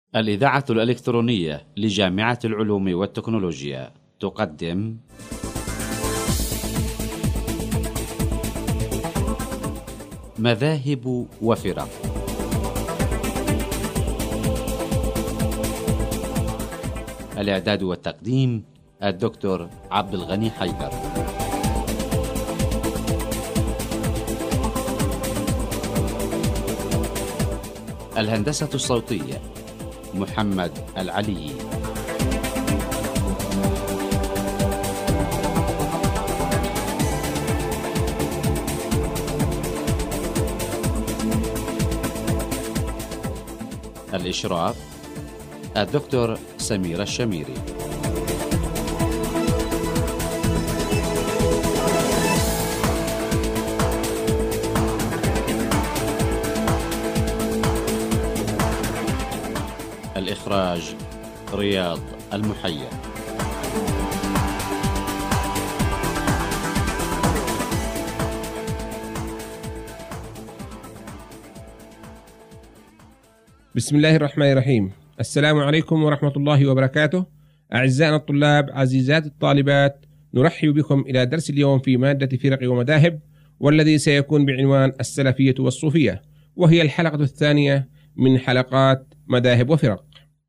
الإذاعة الإلكترونية لجامعة العلوم والتكنولوجيا تقدم مذاهب وفرق. الإعداد والتقديم الدكتور عبد الغني حيدر. الهندسة الصوتية محمد العلي. الإشراف الدكتور سمير الشميري. الإخراج رياض المحيا. بسم الله الرحمن الرحيم. السلام عليكم ورحمة الله وبركاته. أعزائنا الطلاب، عزيزات الطالبات، نرحب بكم إلى درس اليوم في مادة فرق ومذاهب، والذي سيكون بعنوان السلفية والصوفية، وهي الحلقة الثانية من حلقات مذاهب وفرق.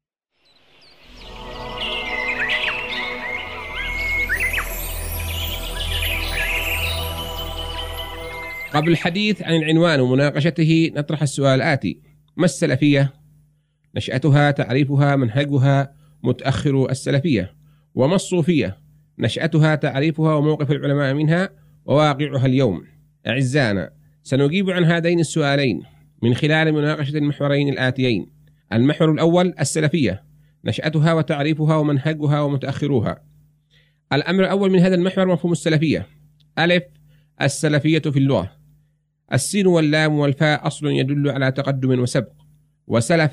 قبل الحديث عن العنوان ومناقشته نطرح السؤال الآتي: ما السلفية؟ نشأتها، تعريفها، منهجها، متأخر السلفية. وما الصوفية؟ نشأتها، تعريفها، وموقف العلماء منها، وواقعها اليوم. أعزائنا، سنجيب عن هذين السؤالين من خلال مناقشة المحورين الآتيين. المحور الأول: السلفية، نشأتها وتعريفها ومنهجها ومتأخروها. الأمر الأول من هذا المحور مفهوم السلفية. ألف: السلفية في اللغة. السين واللام والفاء أصل يدل على تقدم وسبق، وسلف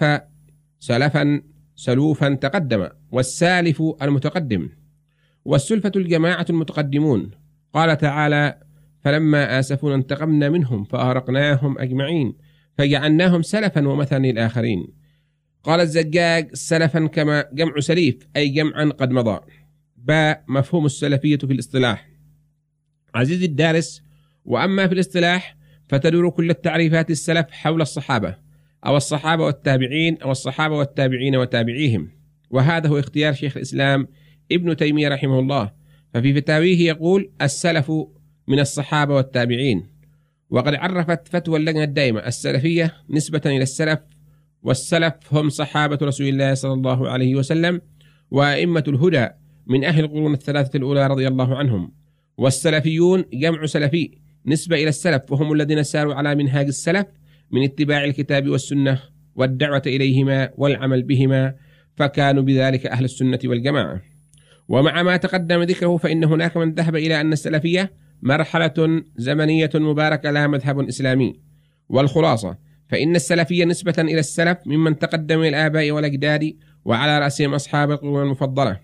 سلفا سلوفا تقدم، والسالف المتقدم، والسلفة الجماعة المتقدمون. قال تعالى: فلما آسفونا انتقمنا منهم فأغرقناهم أجمعين فجعلناهم سلفا ومثلا للآخرين. قال الزجاج: سلفا كما جمع سليف، أي جمعا قد مضى. باء: مفهوم السلفية في الاصطلاح. عزيزي الدارس، وأما في الاصطلاح فتدور كل التعريفات السلف حول الصحابة، أو الصحابة والتابعين، أو الصحابة والتابعين وتابعيهم، وهذا هو اختيار شيخ الإسلام ابن تيمية رحمه الله، ففي فتاويه يقول: السلف من الصحابة والتابعين. وقد عرفت فتوى اللجنة الدائمة السلفية نسبة إلى السلف، والسلف هم صحابة رسول الله صلى الله عليه وسلم وأئمة الهدى من أهل القرون الثلاثة الأولى رضي الله عنهم. والسلفيون جمع سلفي نسبة إلى السلف، وهم الذين ساروا على منهاج السلف من اتباع الكتاب والسنة والدعوة إليهما والعمل بهما، فكانوا بذلك أهل السنة والجماعة. ومع ما تقدم ذكره فإن هناك من ذهب إلى أن السلفية مرحلة زمنية مباركة لها مذهب إسلامي. والخلاصة فإن السلفية نسبة إلى السلف ممن تقدم الآباء والأجداد، وعلى رأسهم أصحاب القرون المفضلة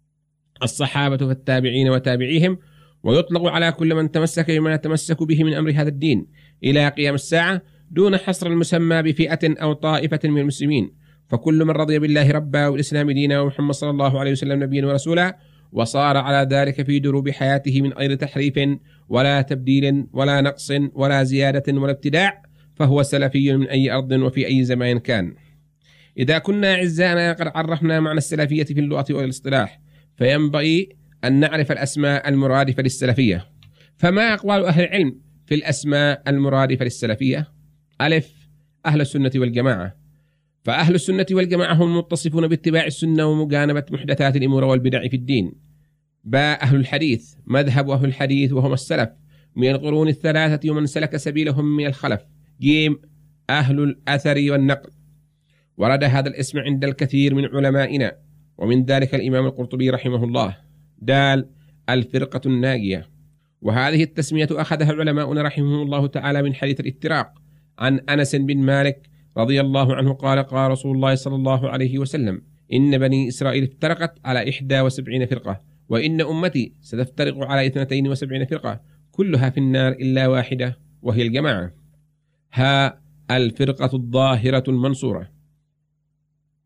الصحابة والتابعين وتابعيهم، ويطلق على كل من تمسك بما يتمسك به من أمر هذا الدين إلى قيام الساعة، دون حصر المسمى بفئة أو طائفة من المسلمين. فكل من رضي بالله ربا والإسلام دينا ومحمد صلى الله عليه وسلم نبيا ورسولا، وصار على ذلك في دروب حياته من غير تحريف ولا تبديل ولا نقص ولا زيادة ولا ابتداع، فهو سلفي من أي أرض وفي أي زمان كان. إذا كنا أعزائنا قد عرفنا معنى السلفية في اللغة والاصطلاح، فينبغي أن نعرف الأسماء المرادفة للسلفية. فما أقوال أهل العلم في الأسماء المرادفة للسلفية؟ ألف: أهل السنة والجماعة. فأهل السنة والجماعة هم المتصفون باتباع السنة ومجانبة محدثات الأمور والبدع في الدين. باء: أهل الحديث. مذهب أهل الحديث وهم السلف من القرون الثلاثة ومن سلك سبيلهم من الخلف. جيم: أهل الأثر والنقل. ورد هذا الاسم عند الكثير من علمائنا، ومن ذلك الإمام القرطبي رحمه الله. دال: الفرقة الناجية. وهذه التسمية أخذها علماؤنا رحمهم الله تعالى من حديث الافتراق عن أنس بن مالك رضي الله عنه قال: قال رسول الله صلى الله عليه وسلم: إن بني إسرائيل افترقت على 71 فرقة، وإن أمتي ستفترق على 72 فرقة، كلها في النار إلا واحدة وهي الجماعة. ها الفرقة الظاهرة المنصورة.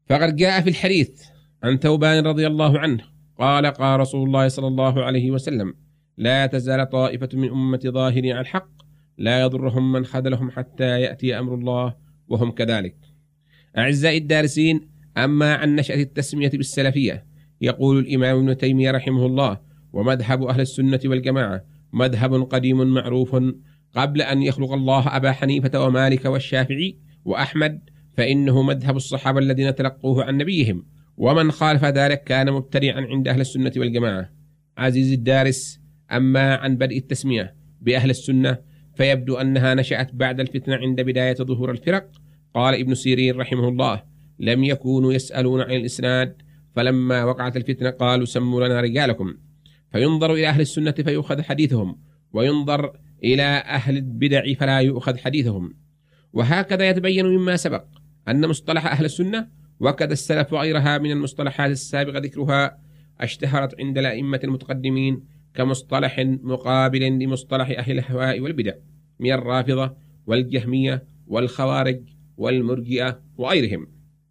فقد جاء في الحديث عن ثوبان رضي الله عنه قال قال رسول الله صلى الله عليه وسلم: لا تزال طائفة من أمتي ظاهرين على الحق لا يضرهم من خذلهم حتى يأتي أمر الله وهم كذلك. أعزائي الدارسين، أما عن نشأة التسمية بالسلفية، يقول الإمام ابن تيمية رحمه الله: ومذهب أهل السنة والجماعة مذهب قديم معروف قبل أن يخلق الله أبا حنيفة ومالك والشافعي وأحمد، فإنه مذهب الصحابة الذين تلقوه عن نبيهم، ومن خالف ذلك كان مبتدعا عند أهل السنة والجماعة. عزيزي الدارس، أما عن بدء التسمية بأهل السنة فيبدو أنها نشأت بعد الفتنة عند بداية ظهور الفرق. قال ابن سيرين رحمه الله: لم يكونوا يسألون عن الإسناد، فلما وقعت الفتنة قالوا سموا لنا رجالكم، فينظر إلى أهل السنة فيؤخذ حديثهم، وينظر إلى أهل البدع فلا يؤخذ حديثهم. وهكذا يتبين مما سبق أن مصطلح أهل السنة وكذا السلف وغيرها من المصطلحات السابقة ذكرها اشتهرت عند الأئمة المتقدمين كمصطلح مقابل لمصطلح أهل الأهواء والبدع من الرافضة والجهمية والخوارج والمرجئة وغيرهم.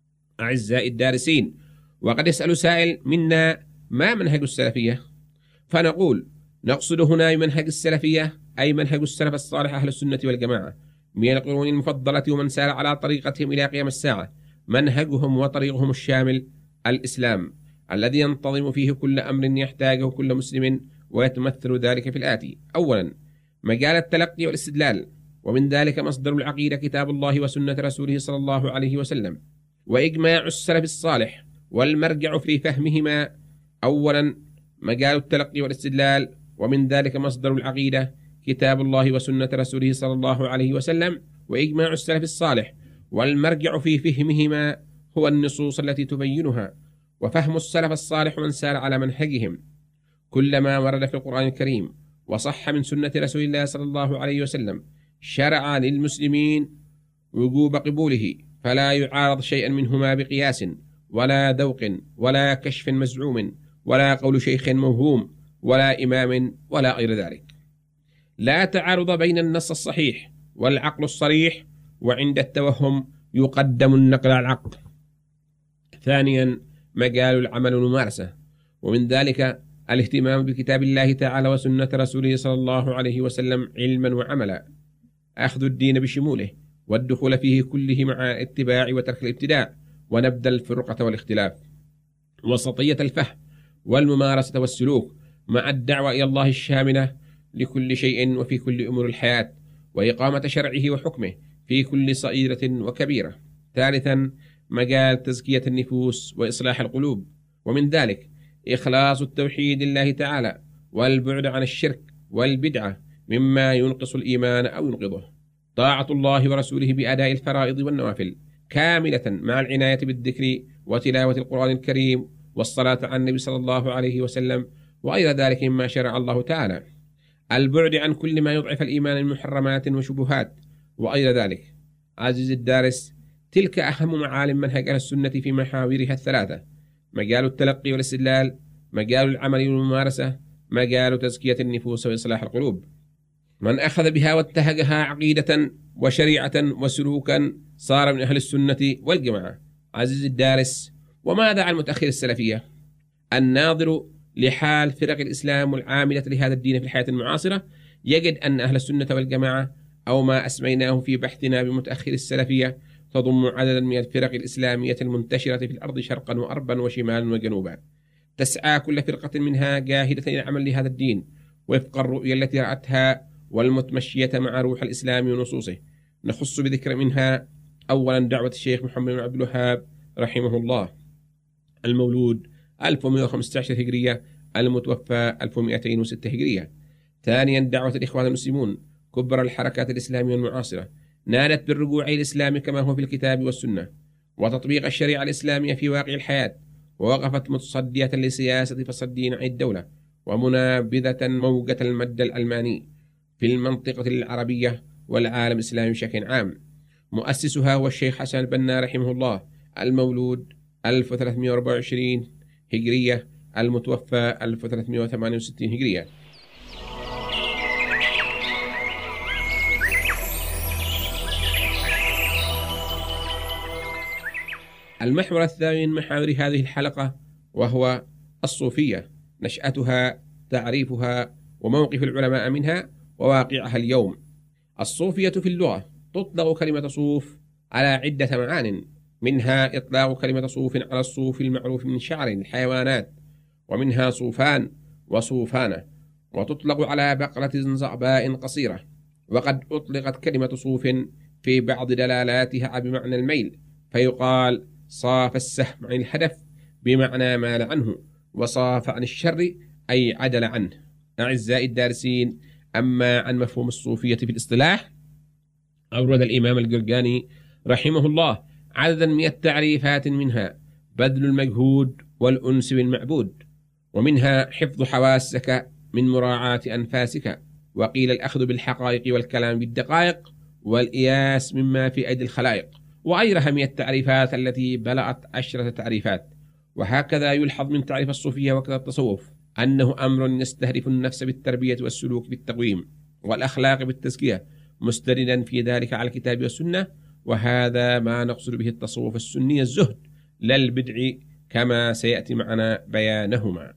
أعزائي الدارسين، وقد يسأل سائل منا: ما منهج السلفية؟ فنقول: نقصد هنا بمنهج السلفية أي منهج السلف الصالح أهل السنة والجماعة من القرون المفضلة ومن سار على طريقتهم إلى قيام الساعة. منهجهم وطريقهم الشامل الإسلام الذي ينتظم فيه كل أمر يحتاجه كل مسلم، ويتمثل ذلك في الآتي: أولا، مجال التلقي والاستدلال، ومن ذلك مصدر العقيدة كتاب الله وسنة رسوله صلى الله عليه وسلم، وإجماع السلف الصالح والمرجع في فهمهما. أولا، مجال التلقي والاستدلال، ومن ذلك مصدر العقيدة كتاب الله وسنة رسوله صلى الله عليه وسلم، وإجماع السلف الصالح والمرجع في فهمهما هو النصوص التي تبينها، وفهم السلف الصالح من سار على منهجهم كل ما ورد في القرآن الكريم وصح من سنة رسول الله صلى الله عليه وسلم شرع للمسلمين وجوب قبوله، فلا يعارض شيئا منهما بقياس ولا ذوق ولا كشف مزعوم ولا قول شيخ موهوم ولا إمام ولا غير ذلك. لا تعارض بين النص الصحيح والعقل الصريح، وعند التوهم يقدم النقل على العقل. ثانيا، مجال العمل والممارسة، ومن ذلك الاهتمام بكتاب الله تعالى وسنة رسوله صلى الله عليه وسلم علما وعملا، أخذ الدين بشموله والدخول فيه كله مع الاتباع وترك الابتداع ونبذ الفرقة والاختلاف، وسطية الفهم والممارسة والسلوك مع الدعوة إلى الله الشاملة لكل شيء وفي كل أمور الحياة، وإقامة شرعه وحكمه في كل صغيرة وكبيرة. ثالثا، مجال تزكية النفوس وإصلاح القلوب، ومن ذلك إخلاص التوحيد لله تعالى والبعد عن الشرك والبدعة مما ينقص الإيمان أو ينقضه، طاعة الله ورسوله بأداء الفرائض والنوافل كاملة مع العناية بالذكر وتلاوة القرآن الكريم والصلاة على النبي صلى الله عليه وسلم وغير ذلك مما شرع الله تعالى، البعد عن كل ما يضعف الإيمان من محرمات وشبهات وغير ذلك. عزيزي الدارس، تلك أهم معالم منهج أهل السنة في محاورها الثلاثة: مجال التلقي والاستدلال، مجال العمل والممارسة، مجال تزكية النفوس وإصلاح القلوب. من أخذ بها واتهجها عقيدة وشريعة وسلوكا صار من أهل السنة والجماعة. عزيزي الدارس، وماذا عن متأخر السلفية؟ الناظر لحال فرق الإسلام والعاملة لهذا الدين في الحياة المعاصرة يجد أن أهل السنة والجماعة أو ما أسميناه في بحثنا بمتأخر السلفية تضم عددا من الفرق الإسلامية المنتشرة في الأرض شرقا وأربا وشمالا وجنوبا، تسعى كل فرقة منها جاهدة إلى العمل لهذا الدين وفق الرؤية التي رأتها والمتمشية مع روح الإسلام ونصوصه. نخص بذكر منها: أولا، دعوة الشيخ محمد بن عبد الوهاب رحمه الله، المولود 1115 هجرية، المتوفى 1206 هجرية. ثانيا، دعوة الإخوان المسلمون كبر الحركات الإسلامية المعاصرة نالت بالرجوع إلى الإسلام كما هو في الكتاب والسنة وتطبيق الشريعة الإسلامية في واقع الحياة، ووقفت متصدية لسياسة فصدين عن الدولة ومنابذة موجة المد الألماني في المنطقة العربية والعالم الإسلامي بشكل عام. مؤسسها هو الشيخ حسن البنا رحمه الله، المولود 1324 هجرية، المتوفى 1368 هجرية. المحور الثاني من محاور هذه الحلقة وهو الصوفية، نشأتها، تعريفها، وموقف العلماء منها، وواقعها اليوم. الصوفية في اللغة تطلق كلمة صوف على عدة معان، منها إطلاق كلمة صوف على الصوف المعروف من شعر الحيوانات، ومنها صوفان وصوفانة، وتطلق على بقرة زعباء قصيرة. وقد أطلقت كلمة صوف في بعض دلالاتها بمعنى الميل، فيقال صاف السهم عن الهدف بمعنى مال عنه، وصاف عن الشر أي عدل عنه. أعزائي الدارسين، أما عن مفهوم الصوفية في الاصطلاح، أورد الإمام القرقاني رحمه الله عددا من التعريفات، منها بذل المجهود والأنس بالمعبود، ومنها حفظ حواسك من مراعاة أنفاسك، وقيل الأخذ بالحقائق والكلام بالدقائق، والإياس مما في أيدي الخلائق، وغيرها من التعريفات التي بلغت 10 تعريفات. وهكذا يلحظ من تعريف الصوفية وكذا التصوف أنه أمر يستهدف النفس بالتربية والسلوك بالتقويم، والأخلاق بالتزكية، مستندا في ذلك على الكتاب والسنة. وهذا ما نقصد به التصوف السني الزهد، لا البدع، كما سيأتي معنا بيانهما.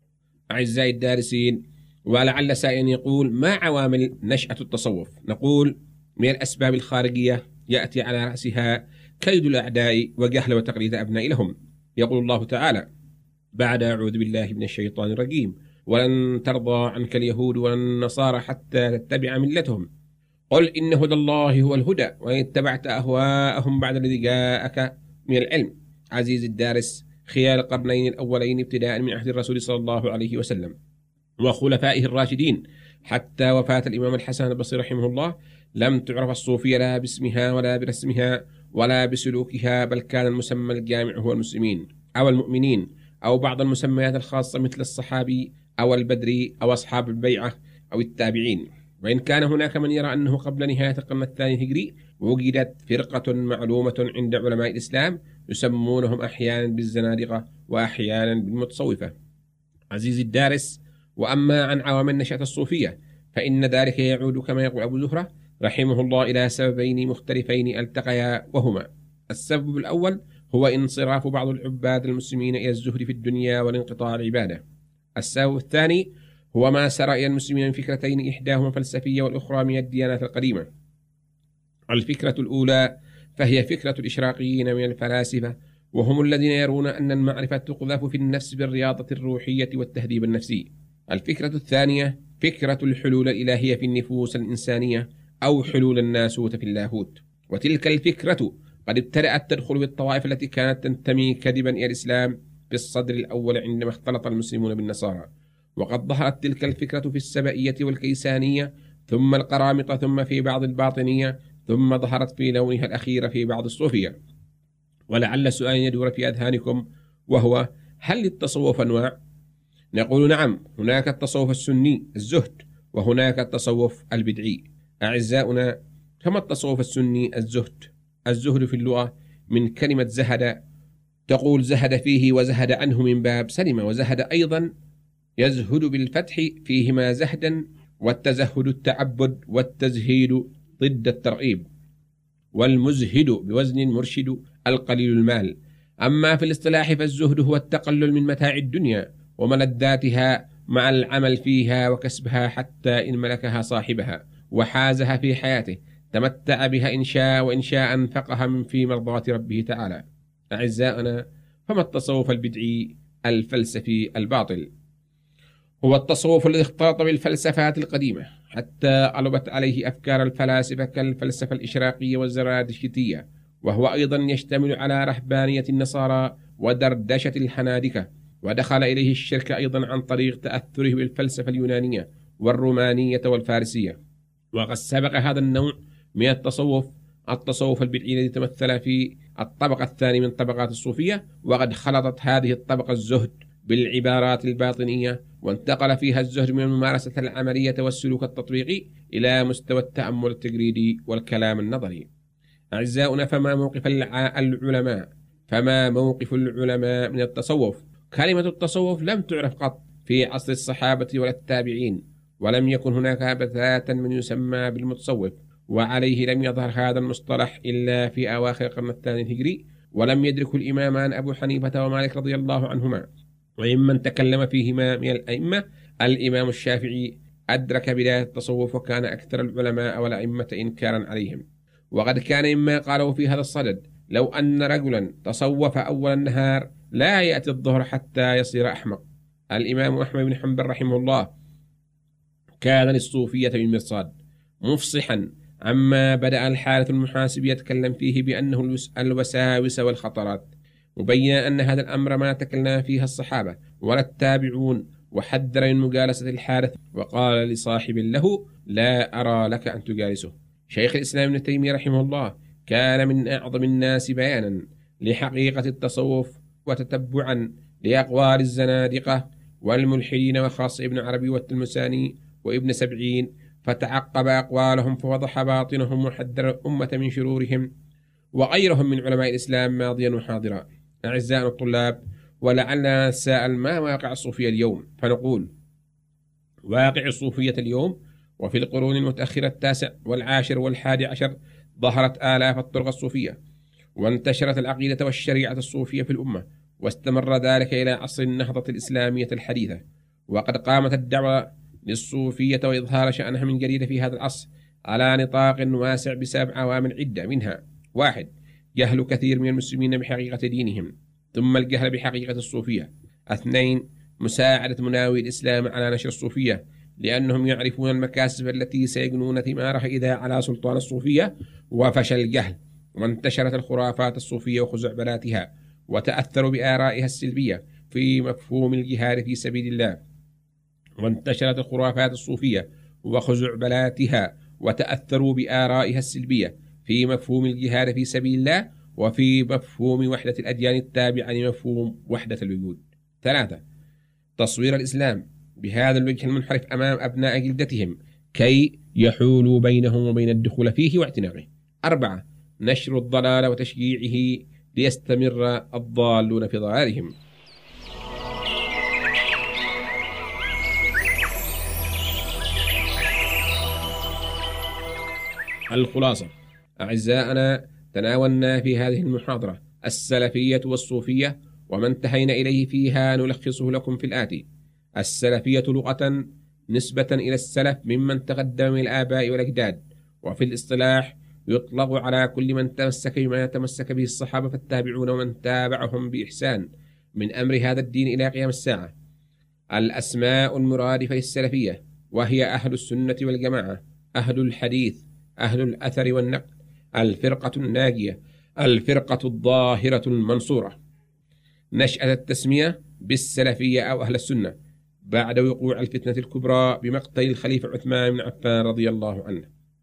أعزائي الدارسين، ولعل سائل يقول: ما عوامل نشأة التصوف؟ نقول: من الأسباب الخارجية يأتي على رأسها كيد الأعداء وجهل وتقليد أبناء لهم. يقول الله تعالى بعد: أعوذ بالله من الشيطان الرجيم: ولن ترضى عنك اليهود ولا النصارى حتى تتبع ملتهم، قل إن هدى الله هو الهدى وإن اتبعت أهواءهم بعد الذي جاءك من العلم. عزيز الدارس، خلال القرنين الأولين ابتداء من عهد الرسول صلى الله عليه وسلم وخلفائه الراشدين حتى وفاة الإمام الحسن البصري رحمه الله، لم تعرف الصوفية لا باسمها ولا برسمها ولا بسلوكها، بل كان المسمى الجامع هو المسلمين أو المؤمنين، أو بعض المسميات الخاصة مثل الصحابي أو البدري أو أصحاب البيعة أو التابعين. وإن كان هناك من يرى أنه قبل نهاية القرن الثاني الهجري وجدت فرقة معلومة عند علماء الإسلام يسمونهم أحيانا بالزنادقة وأحيانا بالمتصوفة. عزيزي الدارس، وأما عن عوامل نشأة الصوفية فإن ذلك يعود كما يقول أبو زهرة رحمه الله إلى سببين مختلفين التقيا، وهما: السبب الأول هو انصراف بعض العباد المسلمين إلى الزهد في الدنيا والانقطاع العبادة. السبب الثاني هو ما سرى إلى المسلمين من فكرتين، إحداهما فلسفية والأخرى من الديانات القديمة. الفكرة الأولى فهي فكرة الإشراقيين من الفلاسفة، وهم الذين يرون أن المعرفة تقذف في النفس بالرياضة الروحية والتهذيب النفسي. الفكرة الثانية فكرة الحلول الإلهية في النفوس الإنسانية، أو حلول الناسوت في اللاهوت. وتلك الفكرة قد ابتدأت تدخل بالطوائف التي كانت تنتمي كذبا إلى الإسلام في الصدر الأول عندما اختلط المسلمون بالنصارى، وقد ظهرت تلك الفكرة في السبئية والكيسانية، ثم القرامطة، ثم في بعض الباطنية، ثم ظهرت في لونها الأخير في بعض الصوفية. ولعل سؤال يدور في أذهانكم وهو: هل للتصوف أنواع؟ نقول: نعم، هناك التصوف السني الزهد، وهناك التصوف البدعي. أعزاؤنا، كما التصوف السني الزهد. الزهد في اللغة من كلمة زهد، تقول زهد فيه وزهد عنه من باب سلم، وزهد أيضا يزهد بالفتح فيهما زهدا، والتزهد التعبد، والتزهيد ضد الترغيب، والمزهد بوزن مرشد القليل المال. أما في الاصطلاح فالزهد هو التقلل من متاع الدنيا وملذاتها مع العمل فيها وكسبها، حتى إن ملكها صاحبها وحازها في حياته تمتع بها إن شاء، وإن شاء أنفقها من في مرضاة ربه تعالى. أعزائنا، فما التصوف البدعي الفلسفي الباطل؟ هو التصوف الذي اختلط بالفلسفات القديمة حتى غلبت عليه أفكار الفلاسفة كالفلسفة الإشراقية والزرادشتية، وهو أيضا يشتمل على رهبانية النصارى ودردشة الحنادكة، ودخل إليه الشرك أيضا عن طريق تأثره بالفلسفة اليونانية والرومانية والفارسية. وقد سبق هذا النوع من التصوف البدعي الذي تمثل في الطبقة الثانية من طبقات الصوفية، وقد خلطت هذه الطبقة الزهد بالعبارات الباطنية، وانتقل فيها الزهد من الممارسة العملية والسلوك التطبيقي إلى مستوى التأمل التجريدي والكلام النظري. أعزاؤنا، فما موقف العلماء من التصوف؟ كلمة التصوف لم تعرف قط في عصر الصحابة ولا التابعين، ولم يكن هناك بتاتا من يسمى بالمتصوف، وعليه لم يظهر هذا المصطلح إلا في أواخر القرن الثاني الهجري، ولم يدرك الإمامان أبو حنيفة ومالك رضي الله عنهما. وممن تكلم فيهما من الأئمة الإمام الشافعي أدرك بداية التصوف، وكان أكثر العلماء والأئمة إنكارا عليهم. وقد كان مما قالوا في هذا الصدد: لو أن رجلا تصوف أول النهار لا يأتي الظهر حتى يصير أحمق. الإمام أحمد بن حنبل رحمه الله كان للصوفية بالمرصاد، مفصحا عما بدأ الحارث المحاسب يتكلم فيه بأنه الوساوس والخطرات، مبينا أن هذا الأمر ما تكلم فيها الصحابة ولا التابعون، وحذر من مجالسة الحارث، وقال لصاحب له: لا أرى لك أن تجالسه. شيخ الإسلام ابن تيمية رحمه الله كان من أعظم الناس بيانا لحقيقة التصوف وتتبعا لأقوال الزنادقة والملحدين، وخاصة ابن عربي والتلمساني وابن سبعين، فتعقب أقوالهم فوضح باطنهم وحذر الأمة من شرورهم، وغيرهم من علماء الإسلام ماضيا وحاضرا. أعزائنا الطلاب، ولعلنا نتساءل: ما واقع الصوفية اليوم؟ فنقول: واقع الصوفية اليوم وفي القرون المتأخرة التاسع والعاشر والحادي عشر ظهرت آلاف الطرق الصوفية، وانتشرت العقيدة والشريعة الصوفية في الأمة، واستمر ذلك إلى عصر النهضة الإسلامية الحديثة. وقد قامت الدعوة للصوفية وإظهار شأنها من جديد في هذا العصر على نطاق واسع بسبب عوامل عدة، منها: 1. جهل كثير من المسلمين بحقيقة دينهم، ثم الجهل بحقيقة الصوفية. 2. مساعدة مناوي الإسلام على نشر الصوفية، لأنهم يعرفون المكاسب التي سيجنون ثمارها إذا على سلطان الصوفية وفشل الجهل، وانتشرت الخرافات الصوفية وخزعبلاتها، وتأثروا بآرائها السلبية في مفهوم الجهاد في سبيل الله. وانتشرت الخرافات الصوفية وخزعبلاتها وتأثروا بآرائها السلبية في مفهوم الجهاد في سبيل الله، وفي مفهوم وحدة الأديان التابعة لمفهوم وحدة الوجود. 3. تصوير الإسلام بهذا الوجه المنحرف أمام أبناء جلدتهم كي يحولوا بينهم وبين الدخول فيه واعتناقه. 4. نشر الضلال وتشجيعه ليستمر الضالون في ضلالهم. الخلاصة: أعزائنا، تناولنا في هذه المحاضرة السلفية والصوفية، وما انتهينا إليه فيها نلخصه لكم في الآتي: السلفية لغة نسبة إلى السلف ممن تقدم من الآباء والأجداد، وفي الاصطلاح يطلق على كل من تمسك بما تمسك به الصحابة فالتابعون ومن تابعهم بإحسان من أمر هذا الدين إلى قيام الساعة. الأسماء المرادفة للسلفية وهي أهل السنة والجماعة، أهل الحديث، أهل الأثر والنقل، الفرقة الناجية، الفرقة الظاهرة المنصورة. نشأت التسمية بالسلفية أو أهل السنة بعد وقوع الفتنة الكبرى بمقتل الخليفة عثمان بن عفان رضي الله عنه.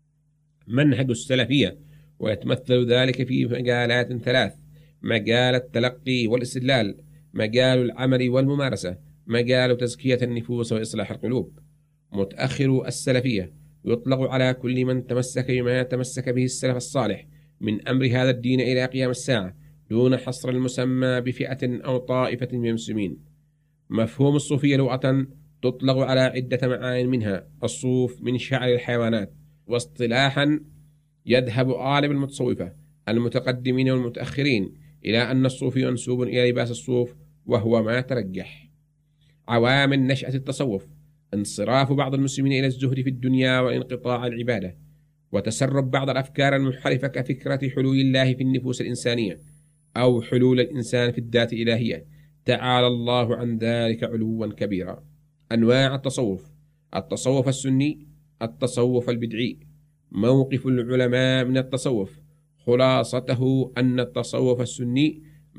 منهج السلفية ويتمثل ذلك في مجالات 3: مجال التلقي والاستدلال، مجال العمل والممارسة، مجال تزكية النفوس وإصلاح القلوب. متأخر السلفية يطلق على كل من تمسك بما تمسك به السلف الصالح من أمر هذا الدين إلى قيام الساعة، دون حصر المسمى بفئة أو طائفة من المسلمين. مفهوم الصوفية لغة تطلق على عدة معان، منها الصوف من شعر الحيوانات. واصطلاحا يذهب غالب المتصوفة المتقدمين والمتأخرين إلى أن الصوفي منسوب إلى لباس الصوف، وهو ما ترجح. عوامل نشأة التصوف: انصراف بعض المسلمين إلى الزهد في الدنيا وانقطاع العبادة، وتسرب بعض الأفكار المنحرفة كفكرة حلول الله في النفوس الإنسانية، أو حلول الإنسان في الذات الإلهية، تعالى الله عن ذلك علوا كبيرا. أنواع التصوف: التصوف السني، التصوف البدعي. موقف العلماء من التصوف: خلاصته أن التصوف السني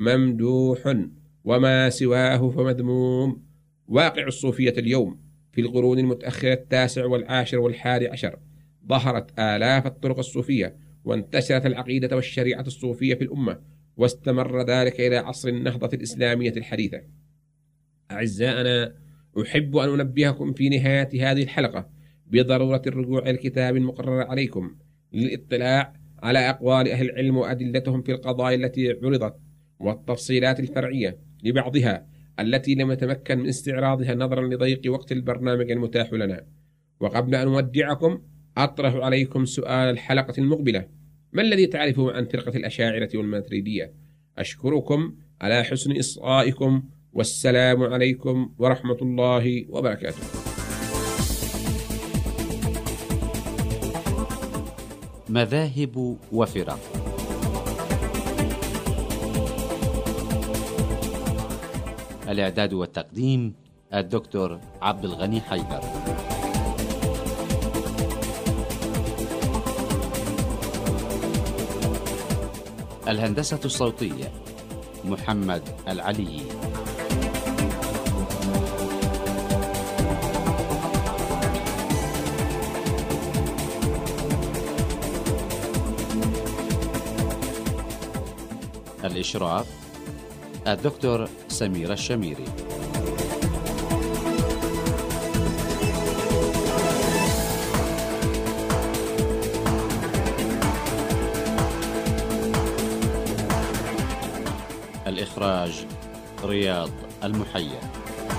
ممدوح وما سواه فمذموم. واقع الصوفية اليوم: في القرون المتأخرة التاسع والعاشر والحادي عشر ظهرت آلاف الطرق الصوفية، وانتشرت العقيدة والشريعة الصوفية في الأمة، واستمر ذلك إلى عصر النهضة الإسلامية الحديثة. أعزائنا، أحب أن أنبهكم في نهاية هذه الحلقة بضرورة الرجوع إلى الكتاب المقرر عليكم للاطلاع على أقوال أهل العلم وأدلتهم في القضايا التي عرضت، والتفصيلات الفرعية لبعضها التي لم نتمكن من استعراضها نظرا لضيق وقت البرنامج المتاح لنا. وقبل أن أودعكم أطرح عليكم سؤال الحلقة المقبلة: ما الذي تعرفه عن فرقة الأشاعرة والماتريدية؟ أشكركم على حسن إصغائكم، والسلام عليكم ورحمة الله وبركاته. مذاهب وفرق. الإعداد والتقديم الدكتور عبد الغني حيدر. الهندسة الصوتية محمد العلي. الإشراف الدكتور سميرة الشميري. الإخراج رياض المحيا.